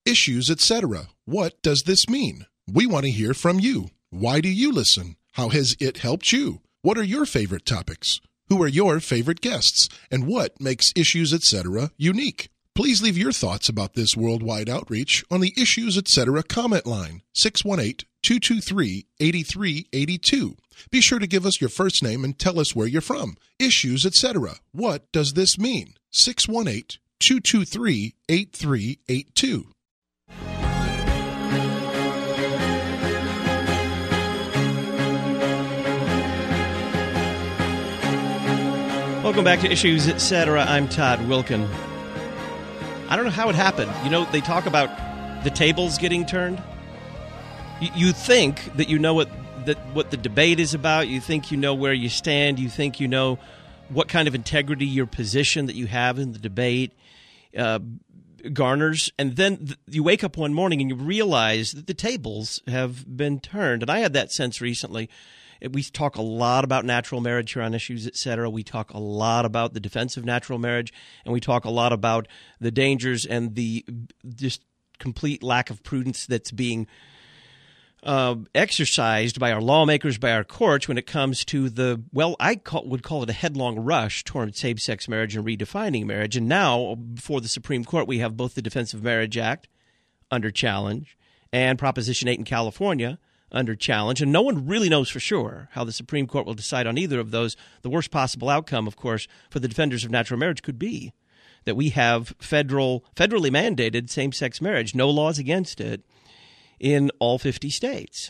Issues, etc. What does this mean? We want to hear from you. Why do you listen? How has it helped you? What are your favorite topics? Who are your favorite guests? And what makes Issues, etc. unique? Please leave your thoughts about this worldwide outreach on the Issues, etc. comment line, 618-223-8382. Be sure to give us your first name and tell us where you're from. Issues, etc. What does this mean? 618-223-8382. Welcome back to Issues, Etc. I'm Todd Wilkin. I don't know how it happened. You know, they talk about the tables getting turned. You think that you know what the debate is about. You think you know where you stand. You think you know what kind of integrity your position that you have in the debate garners. And then you wake up one morning and you realize that the tables have been turned. And I had that sense recently. We talk a lot about natural marriage here on Issues, etc. We talk a lot about the defense of natural marriage, and we talk a lot about the dangers and the just complete lack of prudence that's being exercised by our lawmakers, by our courts, when it comes to would call it a headlong rush toward same-sex marriage and redefining marriage. And now, before the Supreme Court, we have both the Defense of Marriage Act under challenge and Proposition 8 in California under challenge, and no one really knows for sure how the Supreme Court will decide on either of those. The worst possible outcome, of course, for the defenders of natural marriage could be that we have federally mandated same-sex marriage, no laws against it, in all 50 states.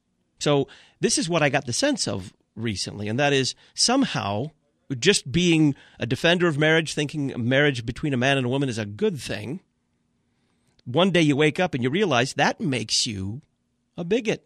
So this is what I got the sense of recently, and that is somehow just being a defender of marriage, thinking marriage between a man and a woman is a good thing, one day you wake up and you realize that makes you a bigot.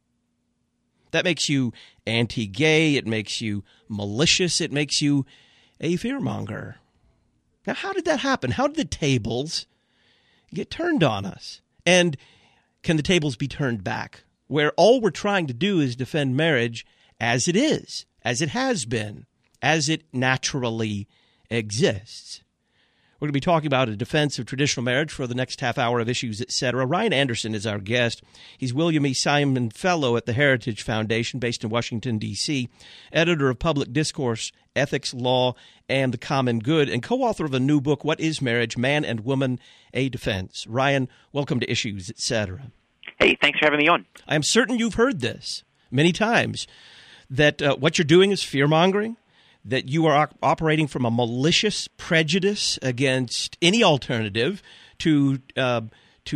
That makes you anti-gay. It makes you malicious. It makes you a fearmonger. Now, how did that happen? How did the tables get turned on us? And can the tables be turned back, where all we're trying to do is defend marriage as it is, as it has been, as it naturally exists? We're going to be talking about a defense of traditional marriage for the next half hour of Issues, etc. Ryan Anderson is our guest. He's William E. Simon Fellow at the Heritage Foundation, based in Washington, D.C., editor of Public Discourse, Ethics, Law, and the Common Good, and co-author of a new book, What is Marriage? Man and Woman, a Defense. Ryan, welcome to Issues, etc. Hey, thanks for having me on. I am certain you've heard this many times, that what you're doing is fear-mongering, that you are operating from a malicious prejudice against any alternative to kind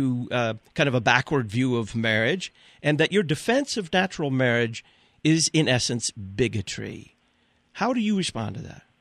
of a backward view of marriage, and that your defense of natural marriage is, in essence, bigotry. How do you respond to that?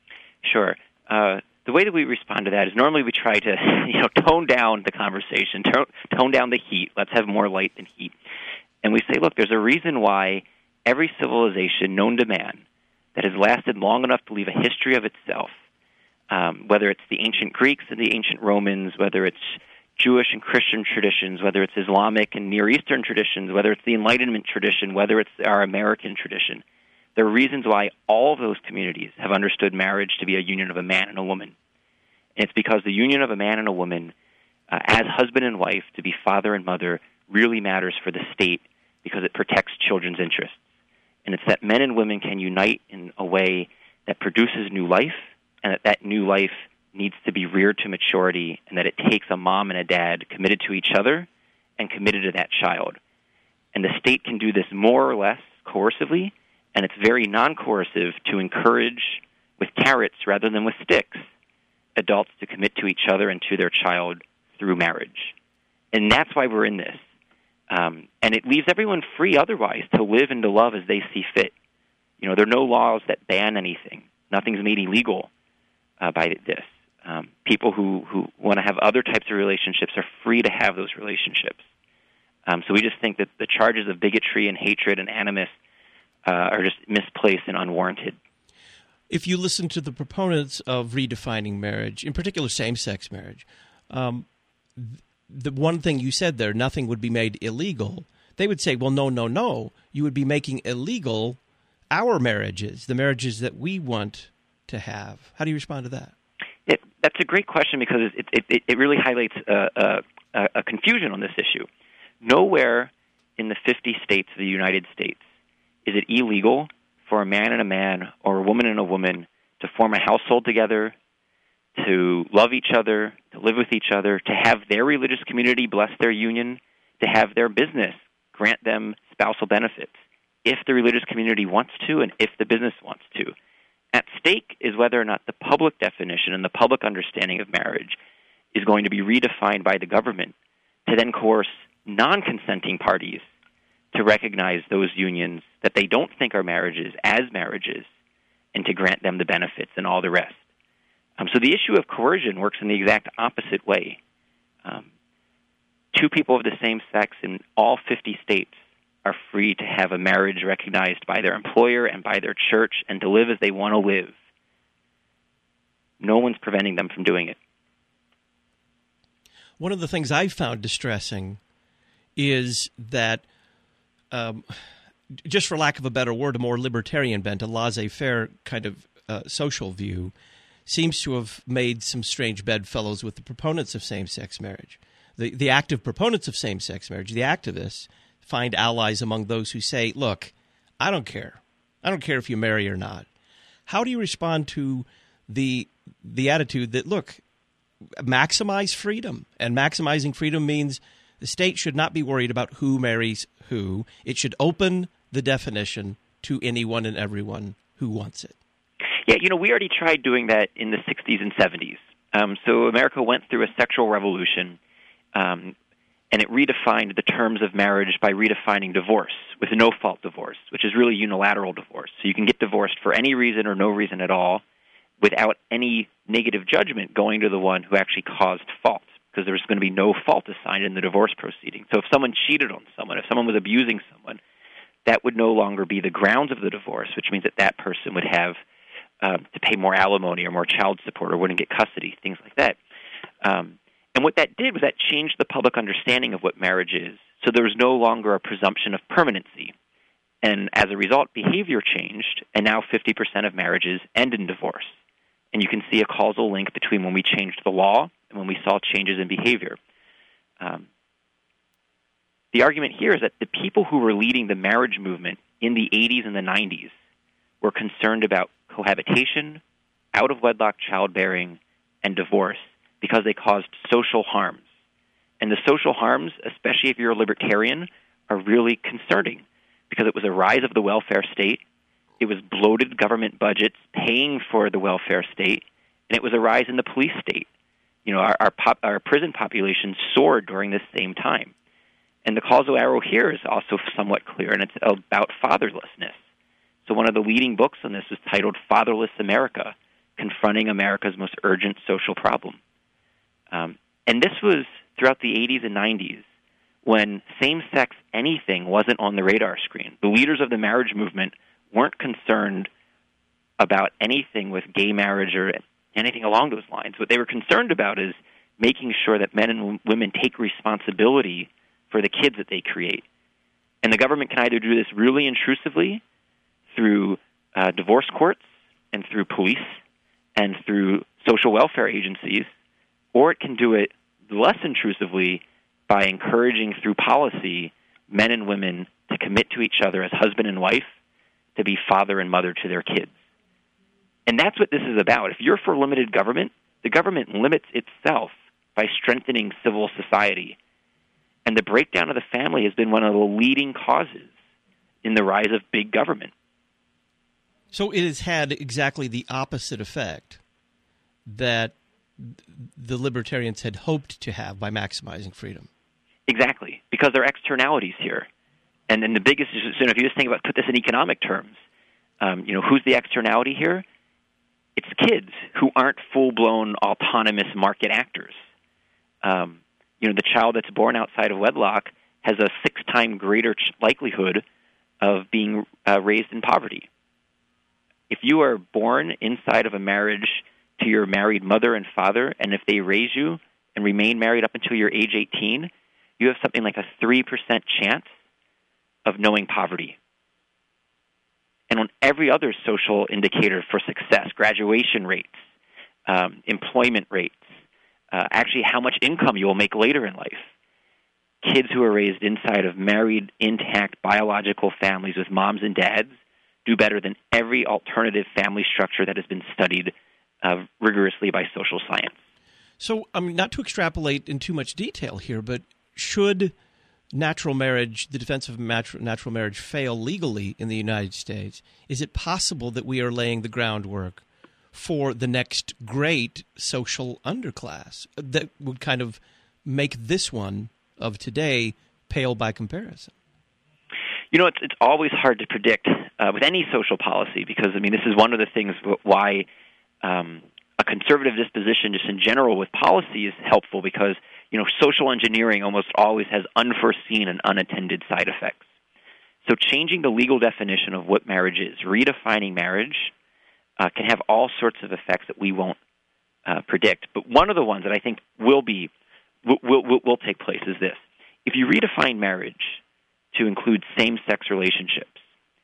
Sure. The way that we respond to that is normally we try to tone down the conversation, tone down the heat. Let's have more light than heat. And we say, look, there's a reason why every civilization known to man that has lasted long enough to leave a history of itself, whether it's the ancient Greeks and the ancient Romans, whether it's Jewish and Christian traditions, whether it's Islamic and Near Eastern traditions, whether it's the Enlightenment tradition, whether it's our American tradition. There are reasons why all of those communities have understood marriage to be a union of a man and a woman. And it's because the union of a man and a woman, as husband and wife, to be father and mother, really matters for the state because it protects children's interests. And it's that men and women can unite in a way that produces new life, and that new life needs to be reared to maturity, and that it takes a mom and a dad committed to each other and committed to that child. And the state can do this more or less coercively, and it's very non-coercive to encourage with carrots rather than with sticks adults to commit to each other and to their child through marriage. And that's why we're in this. And it leaves everyone free otherwise to live and to love as they see fit. There are no laws that ban anything. Nothing's made illegal by this. People who want to have other types of relationships are free to have those relationships. So we just think that the charges of bigotry and hatred and animus are just misplaced and unwarranted. If you listen to the proponents of redefining marriage, in particular same-sex marriage, the one thing you said there, nothing would be made illegal. They would say, well, no. You would be making illegal our marriages, the marriages that we want to have. How do you respond to that? That's a great question because it really highlights a confusion on this issue. Nowhere in the 50 states of the United States is it illegal for a man and a man or a woman and a woman to form a household together, to love each other, to live with each other, to have their religious community bless their union, to have their business grant them spousal benefits, if the religious community wants to and if the business wants to. At stake is whether or not the public definition and the public understanding of marriage is going to be redefined by the government to then coerce non-consenting parties to recognize those unions that they don't think are marriages as marriages and to grant them the benefits and all the rest. So the issue of coercion works in the exact opposite way. Two people of the same sex in all 50 states are free to have a marriage recognized by their employer and by their church and to live as they want to live. No one's preventing them from doing it. One of the things I've found distressing is that, just for lack of a better word, a more libertarian bent, a laissez-faire kind of social view, seems to have made some strange bedfellows with the proponents of same-sex marriage. The active proponents of same-sex marriage, the activists, find allies among those who say, look, I don't care. I don't care if you marry or not. How do you respond to the attitude that, look, maximize freedom? And maximizing freedom means the state should not be worried about who marries who. It should open the definition to anyone and everyone who wants it. Yeah, we already tried doing that in the 60s and 70s. So America went through a sexual revolution, and it redefined the terms of marriage by redefining divorce with no-fault divorce, which is really unilateral divorce. So you can get divorced for any reason or no reason at all without any negative judgment going to the one who actually caused fault, because there's going to be no fault assigned in the divorce proceeding. So if someone cheated on someone, if someone was abusing someone, that would no longer be the grounds of the divorce, which means that that person would have to pay more alimony or more child support or wouldn't get custody, things like that. And what that did was that changed the public understanding of what marriage is. So there was no longer a presumption of permanency. And as a result, behavior changed, and now 50% of marriages end in divorce. And you can see a causal link between when we changed the law and when we saw changes in behavior. The argument here is that the people who were leading the marriage movement in the 80s and the 90s were concerned about cohabitation, out-of-wedlock childbearing, and divorce because they caused social harms. And the social harms, especially if you're a libertarian, are really concerning because it was a rise of the welfare state, it was bloated government budgets paying for the welfare state, and it was a rise in the police state. Our prison population soared during this same time. And the causal arrow here is also somewhat clear, and it's about fatherlessness. So one of the leading books on this was titled Fatherless America, Confronting America's Most Urgent Social Problem. And this was throughout the 80s and 90s when same-sex anything wasn't on the radar screen. The leaders of the marriage movement weren't concerned about anything with gay marriage or anything along those lines. What they were concerned about is making sure that men and women take responsibility for the kids that they create. And the government can either do this really intrusively through divorce courts and through police and through social welfare agencies, or it can do it less intrusively by encouraging through policy men and women to commit to each other as husband and wife, to be father and mother to their kids. And that's what this is about. If you're for limited government, the government limits itself by strengthening civil society. And the breakdown of the family has been one of the leading causes in the rise of big government. So it has had exactly the opposite effect that the libertarians had hoped to have by maximizing freedom. Exactly, because there are externalities here. And then the biggest is, if you just think about, put this in economic terms, who's the externality here? It's kids who aren't full-blown autonomous market actors. The child that's born outside of wedlock has a 6-time greater likelihood of being raised in poverty. If you are born inside of a marriage to your married mother and father, and if they raise you and remain married up until you're age 18, you have something like a 3% chance of knowing poverty. And on every other social indicator for success, graduation rates, employment rates, actually how much income you will make later in life. Kids who are raised inside of married, intact, biological families with moms and dads do better than every alternative family structure that has been studied rigorously by social science. So, I mean, not to extrapolate in too much detail here, but should natural marriage, the defense of natural marriage, fail legally in the United States, is it possible that we are laying the groundwork for the next great social underclass that would kind of make this one of today pale by comparison? You know, it's always hard to predict with any social policy because, I mean, this is one of the things why a conservative disposition just in general with policy is helpful because, you know, social engineering almost always has unforeseen and unattended side effects. So changing the legal definition of what marriage is, redefining marriage, can have all sorts of effects that we won't predict. But one of the ones that I think will take place is this. If you redefine marriage to include same-sex relationships,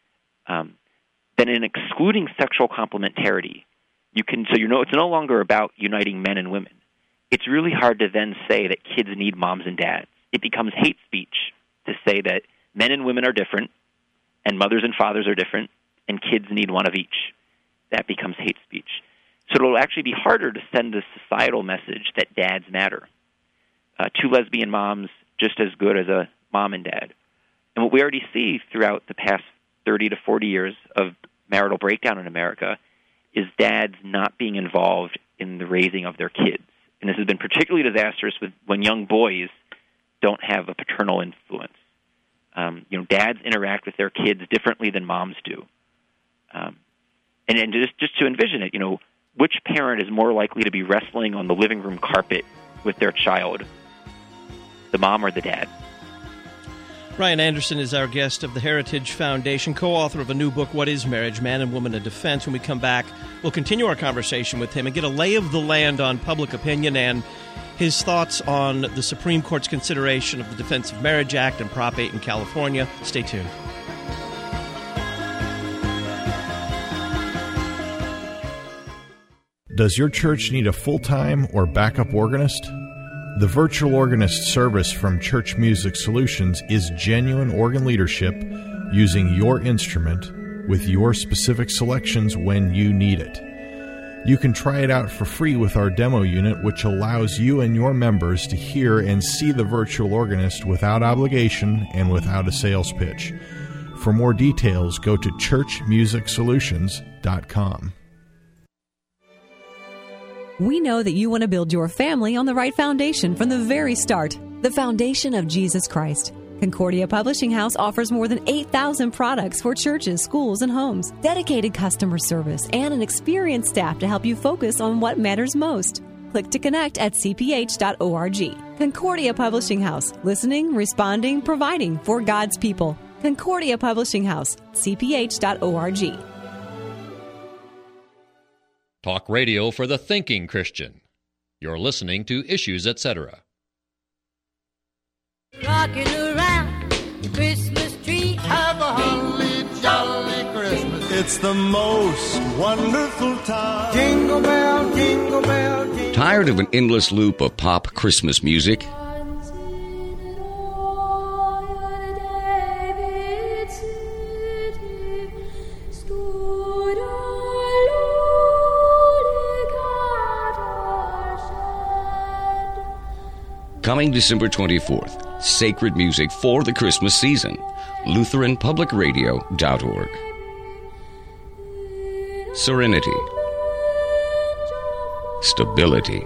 then in excluding sexual complementarity, it's no longer about uniting men and women. It's really hard to then say that kids need moms and dads. It becomes hate speech to say that men and women are different, and mothers and fathers are different, and kids need one of each. That becomes hate speech. So it'll actually be harder to send the societal message that dads matter. Two lesbian moms, just as good as a mom and dad. And what we already see throughout the past 30 to 40 years of marital breakdown in America is dads not being involved in the raising of their kids. And this has been particularly disastrous when young boys don't have a paternal influence. Dads interact with their kids differently than moms do. And just to envision it, which parent is more likely to be wrestling on the living room carpet with their child, the mom or the dad? Ryan Anderson is our guest of the Heritage Foundation, co-author of a new book, What is Marriage? Man and Woman in Defense. When we come back, we'll continue our conversation with him and get a lay of the land on public opinion and his thoughts on the Supreme Court's consideration of the Defense of Marriage Act and Prop 8 in California. Stay tuned. Does your church need a full-time or backup organist? The Virtual Organist service from Church Music Solutions is genuine organ leadership using your instrument with your specific selections when you need it. You can try it out for free with our demo unit, which allows you and your members to hear and see the virtual organist without obligation and without a sales pitch. For more details, go to churchmusicsolutions.com. We know that you want to build your family on the right foundation from the very start, the foundation of Jesus Christ. Concordia Publishing House offers more than 8,000 products for churches, schools, and homes, dedicated customer service, and an experienced staff to help you focus on what matters most. Click to connect at cph.org. Concordia Publishing House, listening, responding, providing for God's people. Concordia Publishing House, cph.org. Talk radio for the thinking Christian. You're listening to Issues, Etc. Rocking around the Christmas tree. Have a holly jolly Christmas. It's the most wonderful time. Jingle bell, jingle bell, jingle. Tired of an endless loop of pop Christmas music? Coming December 24th, sacred music for the Christmas season. LutheranPublicRadio.org. Serenity. Stability.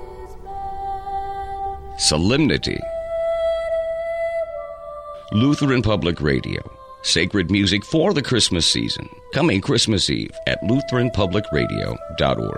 Solemnity. Lutheran Public Radio. Sacred music for the Christmas season. Coming Christmas Eve at LutheranPublicRadio.org.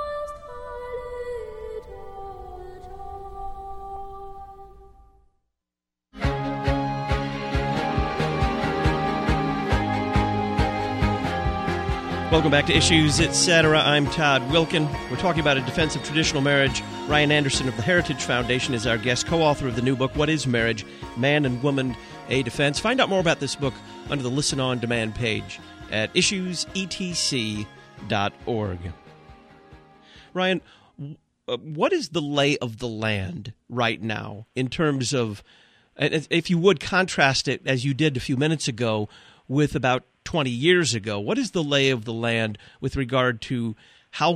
Welcome back to Issues, Etc. I'm Todd Wilkin. We're talking about a defense of traditional marriage. Ryan Anderson of the Heritage Foundation is our guest, co-author of the new book, What is Marriage? Man and Woman, a Defense. Find out more about this book under the Listen On Demand page at issuesetc.org. Ryan, what is the lay of the land right now in terms of, if you would contrast it as you did a few minutes ago with about 20 years ago, what is the lay of the land with regard to how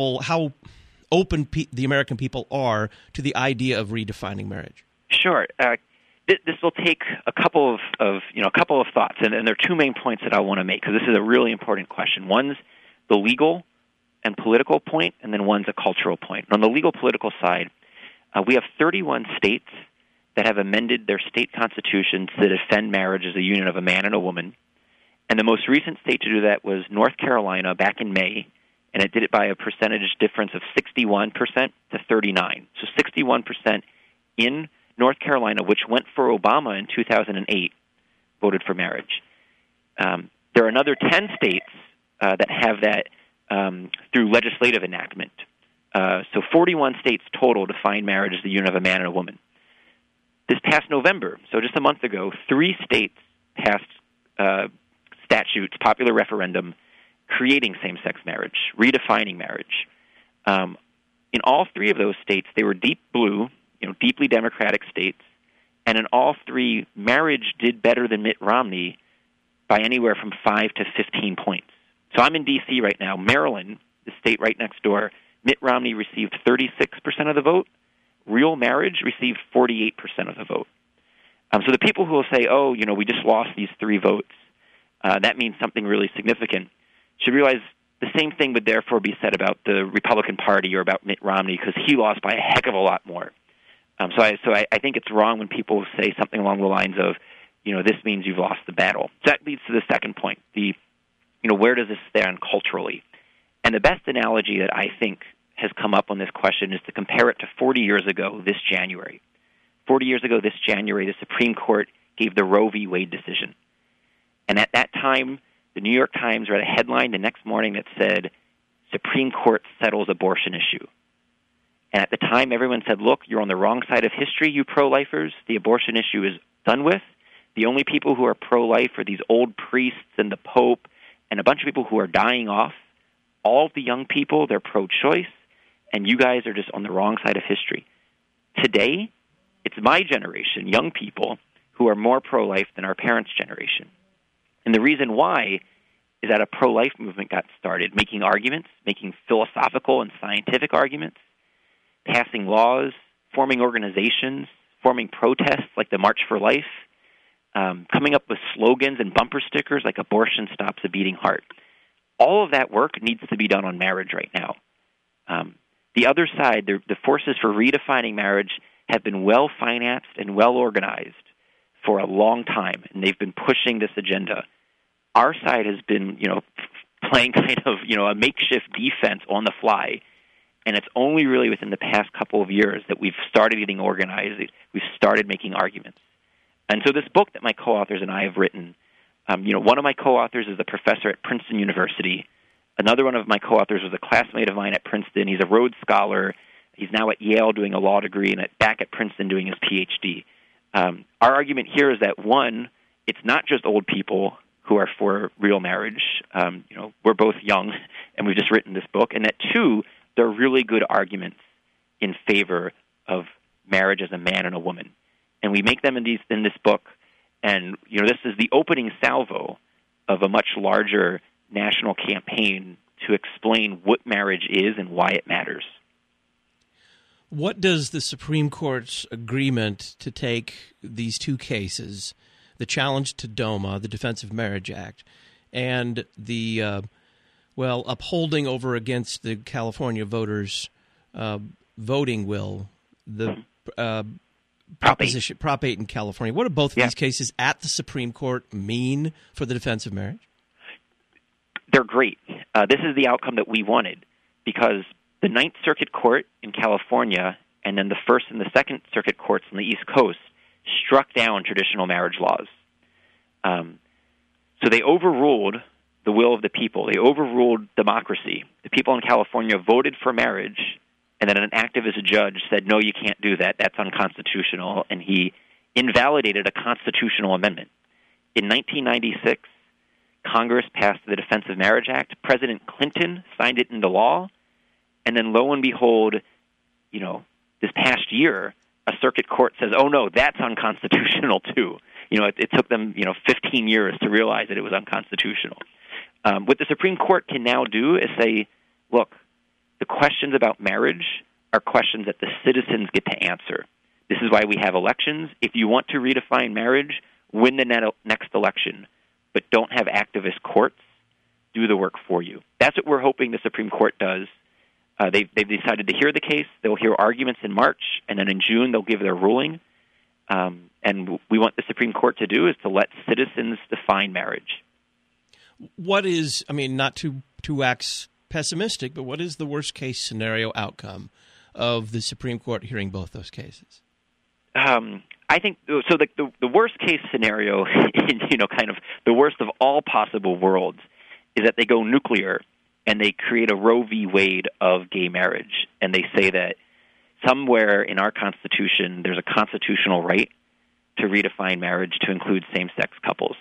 open the American people are to the idea of redefining marriage? Sure. This will take a couple of thoughts, and there are two main points that I want to make, because this is a really important question. One's the legal and political point, and then one's a cultural point. On the legal political side, we have 31 states that have amended their state constitutions to defend marriage as a union of a man and a woman. And the most recent state to do that was North Carolina back in May, and it did it by a percentage difference of 61% to 39%. So 61% in North Carolina, which went for Obama in 2008, voted for marriage. There are another 10 states that have that through legislative enactment. So 41 states total define marriage as the union of a man and a woman. This past November, so just a month ago, 3 states passed statutes, popular referendum, creating same-sex marriage, redefining marriage. In all 3 of those states, they were deep blue, deeply Democratic states, and in all 3, marriage did better than Mitt Romney by anywhere from 5 to 15 points. So I'm in D.C. right now. Maryland, the state right next door, Mitt Romney received 36% of the vote. Real marriage received 48% of the vote. So the people who will say, we just lost these 3 votes, that means something really significant, should realize the same thing would therefore be said about the Republican Party or about Mitt Romney, because he lost by a heck of a lot more. So I think it's wrong when people say something along the lines of, this means you've lost the battle. So that leads to the second point, where does this stand culturally? And the best analogy that I think has come up on this question is to compare it to 40 years ago this January. 40 years ago this January, the Supreme Court gave the Roe v. Wade decision. And at that time, the New York Times read a headline the next morning that said, Supreme Court settles abortion issue. And at the time, everyone said, look, you're on the wrong side of history, you pro-lifers. The abortion issue is done with. The only people who are pro-life are these old priests and the Pope and a bunch of people who are dying off. All of the young people, they're pro-choice, and you guys are just on the wrong side of history. Today, it's my generation, young people, who are more pro-life than our parents' generation. And the reason why is that a pro-life movement got started, making arguments, making philosophical and scientific arguments, passing laws, forming organizations, forming protests like the March for Life, coming up with slogans and bumper stickers like abortion stops a beating heart. All of that work needs to be done on marriage right now. The other side, the forces for redefining marriage have been well-financed and well-organized for a long time, and they've been pushing this agenda. Our side has been, playing kind of, a makeshift defense on the fly, and it's only really within the past couple of years that we've started getting organized. We've started making arguments. And so this book that my co-authors and I have written, one of my co-authors is a professor at Princeton University. Another one of my co-authors was a classmate of mine at Princeton. He's a Rhodes Scholar. He's now at Yale doing a law degree and back at Princeton doing his PhD. Our argument here is that, one, it's not just old people who are for real marriage. We're both young, and we've just written this book. And that, two, there are really good arguments in favor of marriage as a man and a woman. And we make them in this book. And, this is the opening salvo of a much larger national campaign to explain what marriage is and why it matters. What does the Supreme Court's agreement to take these 2 cases, the challenge to DOMA, the Defense of Marriage Act, and the, upholding over against the California voters' voting will, the proposition, Prop 8 in California, what do both of these cases at the Supreme Court mean for the defense of marriage? They're great. This is the outcome that we wanted, because the Ninth Circuit Court in California and then the First and the Second Circuit Courts on the East Coast struck down traditional marriage laws. So they overruled the will of the people. They overruled democracy. The people in California voted for marriage, and then an activist judge said, no, you can't do that. That's unconstitutional. And he invalidated a constitutional amendment. In 1996, Congress passed the Defense of Marriage Act. President Clinton signed it into law. And then, lo and behold, this past year, a circuit court says, oh, no, that's unconstitutional, too. It took them, 15 years to realize that it was unconstitutional. What the Supreme Court can now do is say, look, the questions about marriage are questions that the citizens get to answer. This is why we have elections. If you want to redefine marriage, win the next election, but don't have activist courts do the work for you. That's what we're hoping the Supreme Court does. They've decided to hear the case. They'll hear arguments in March, and then in June they'll give their ruling. And we want the Supreme Court to do is to let citizens define marriage. What is, not to wax pessimistic, but what is the worst-case scenario outcome of the Supreme Court hearing both those cases? I think so. The worst-case scenario, kind of the worst of all possible worlds, is that they go nuclear and they create a Roe v. Wade of gay marriage, and they say that somewhere in our Constitution there's a constitutional right to redefine marriage to include same-sex couples.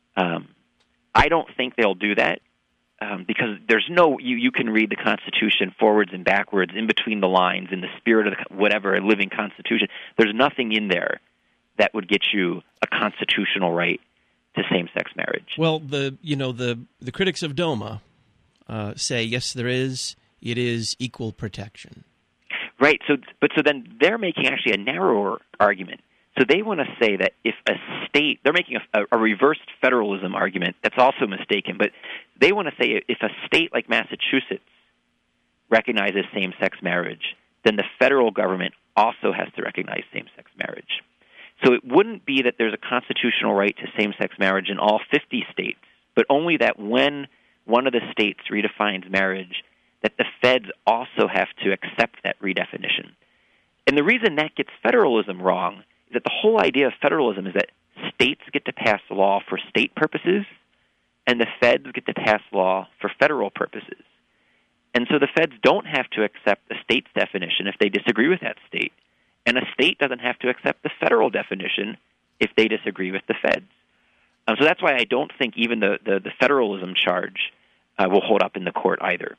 I don't think they'll do that because there's no you can read the Constitution forwards and backwards, in between the lines, in the spirit of a living Constitution. There's nothing in there that would get you a constitutional right to same-sex marriage. Well, the critics of DOMA say yes, there is. It is equal protection. Right. So then they're making actually a narrower argument. So they want to say that if a state, they're making a reversed federalism argument that's also mistaken, but they want to say if a state like Massachusetts recognizes same-sex marriage, then the federal government also has to recognize same-sex marriage. So it wouldn't be that there's a constitutional right to same-sex marriage in all 50 states, but only that when one of the states redefines marriage, that the feds also have to accept that redefinition. And the reason that gets federalism wrong is that the whole idea of federalism is that states get to pass law for state purposes, and the feds get to pass law for federal purposes. And so the feds don't have to accept the state's definition if they disagree with that state, and a state doesn't have to accept the federal definition if they disagree with the feds. So that's why I don't think even the federalism charge will hold up in the court either.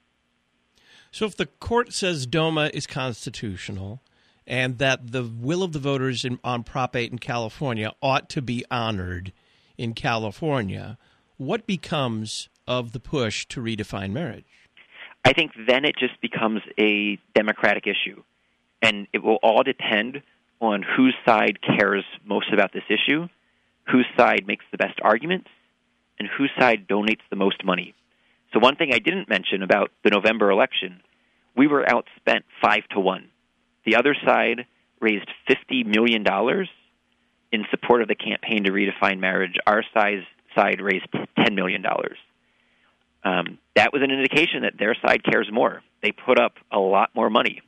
So if the court says DOMA is constitutional and that the will of the voters on Prop 8 in California ought to be honored in California, what becomes of the push to redefine marriage? I think then it just becomes a democratic issue, and it will all depend on whose side cares most about this issue, whose side makes the best arguments, and whose side donates the most money. So one thing I didn't mention about the November election, we were outspent 5-1. The other side raised $50 million in support of the campaign to redefine marriage. Our side raised $10 million. That was an indication that their side cares more. They put up a lot more money.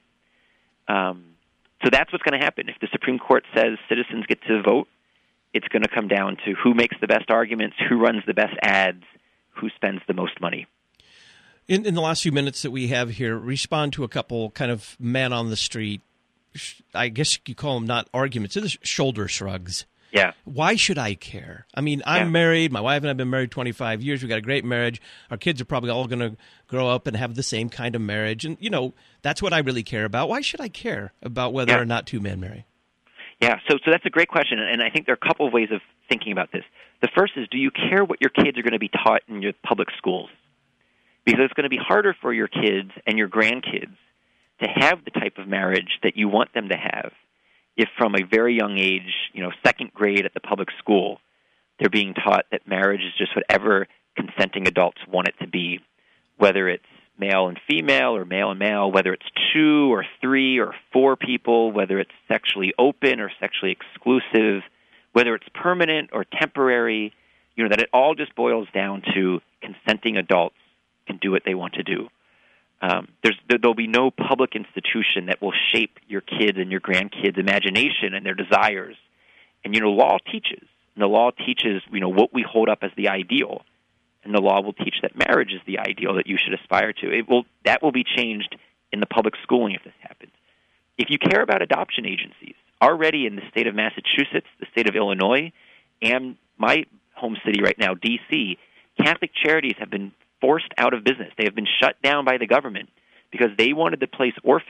So that's what's going to happen. If the Supreme Court says citizens get to vote, it's going to come down to who makes the best arguments, who runs the best ads, who spends the most money. In the last few minutes that we have here, respond to a couple kind of man on the street, I guess you call them not arguments, they're shoulder shrugs. Yeah. Why should I care? I'm married. My wife and I have been married 25 years. We've got a great marriage. Our kids are probably all going to grow up and have the same kind of marriage. And, that's what I really care about. Why should I care about whether or not two men marry? Yeah, so that's a great question, and I think there are a couple of ways of thinking about this. The first is, do you care what your kids are going to be taught in your public schools? Because it's going to be harder for your kids and your grandkids to have the type of marriage that you want them to have if from a very young age, second grade at the public school, they're being taught that marriage is just whatever consenting adults want it to be, whether it's male and female or male and male, whether it's 2 or 3 or 4 people, whether it's sexually open or sexually exclusive, whether it's permanent or temporary, that it all just boils down to consenting adults can do what they want to do. There'll be no public institution that will shape your kids and your grandkids' imagination and their desires. And, law teaches. And the law teaches, what we hold up as the ideal. And the law will teach that marriage is the ideal that you should aspire to. That will be changed in the public schooling if this happens. If you care about adoption agencies, already in the state of Massachusetts, the state of Illinois, and my home city right now, D.C., Catholic charities have been forced out of business. They have been shut down by the government because they wanted to place orphans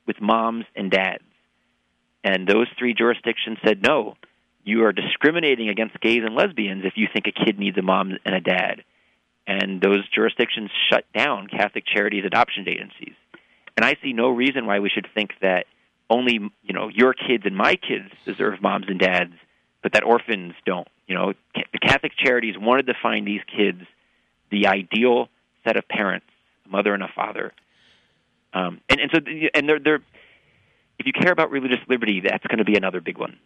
with moms and dads. And those 3 jurisdictions said, no, you are discriminating against gays and lesbians if you think a kid needs a mom and a dad. And those jurisdictions shut down Catholic Charities adoption agencies. And I see no reason why we should think that only, your kids and my kids deserve moms and dads, but that orphans don't. The Catholic Charities wanted to find these kids the ideal set of parents, a mother and a father. So they're if you care about religious liberty, that's going to be another big one.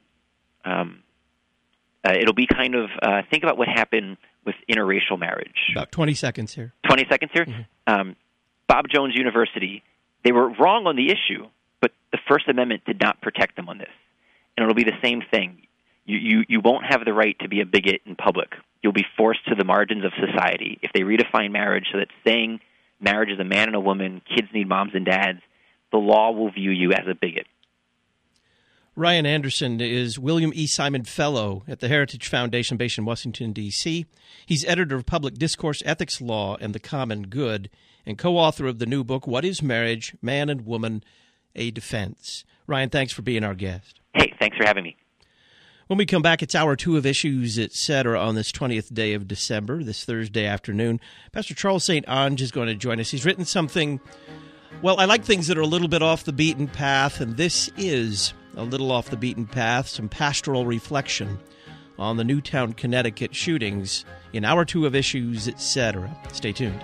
It'll be kind of think about what happened with interracial marriage. About 20 seconds here. 20 seconds here. Mm-hmm. Bob Jones University, they were wrong on the issue, but the First Amendment did not protect them on this. And it'll be the same thing. You won't have the right to be a bigot in public. You'll be forced to the margins of society. If they redefine marriage so that saying marriage is a man and a woman, kids need moms and dads, the law will view you as a bigot. Ryan Anderson is William E. Simon Fellow at the Heritage Foundation based in Washington, D.C. He's editor of Public Discourse, Ethics Law, and the Common Good, and co-author of the new book, What is Marriage? Man and Woman, a Defense. Ryan, thanks for being our guest. Hey, thanks for having me. When we come back, it's Hour 2 of Issues, Etc. on this 20th day of December, this Thursday afternoon. Pastor Charles St. Onge is going to join us. He's written something, well, I like things that are a little bit off the beaten path, and this is a little off the beaten path, some pastoral reflection on the Newtown, Connecticut shootings in Hour 2 of Issues, Etc. Stay tuned.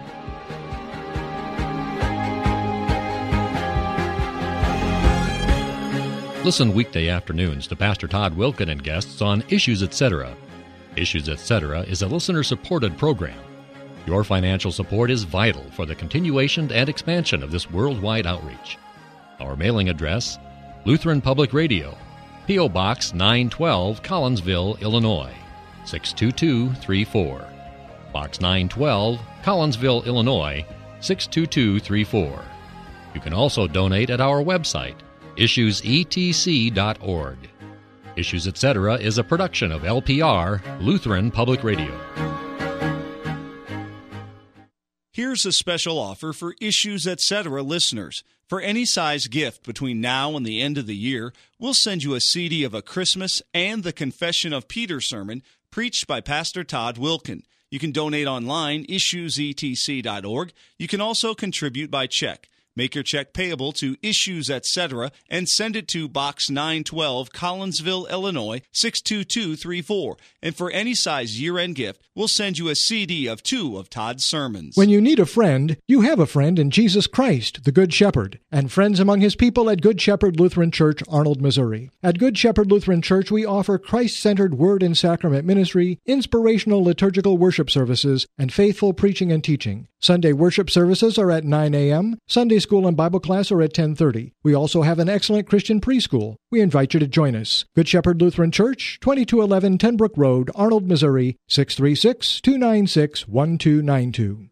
Listen weekday afternoons to Pastor Todd Wilken and guests on Issues Etc. Issues Etc. is a listener-supported program. Your financial support is vital for the continuation and expansion of this worldwide outreach. Our mailing address, Lutheran Public Radio, P.O. Box 912, Collinsville, Illinois, 62234. Box 912, Collinsville, Illinois, 62234. You can also donate at our website, issuesetc.org. Issues Etc. is a production of LPR, Lutheran Public Radio. Here's a special offer for Issues Etc. listeners. For any size gift between now and the end of the year, we'll send you a CD of a Christmas and the Confession of Peter sermon preached by Pastor Todd Wilken. You can donate online, issuesetc.org. You can also contribute by check. Make your check payable to Issues Etc. and send it to Box 912, Collinsville, Illinois, 62234. And for any size year-end gift, we'll send you a CD of 2 of Todd's sermons. When you need a friend, you have a friend in Jesus Christ, the Good Shepherd, and friends among his people at Good Shepherd Lutheran Church, Arnold, Missouri. At Good Shepherd Lutheran Church, we offer Christ-centered word and sacrament ministry, inspirational liturgical worship services, and faithful preaching and teaching. Sunday worship services are at 9 a.m., Sunday school and Bible class are at 10:30. We also have an excellent Christian preschool. We invite you to join us. Good Shepherd Lutheran Church, 2211 Tenbrook Road, Arnold, Missouri, 636-296-1292.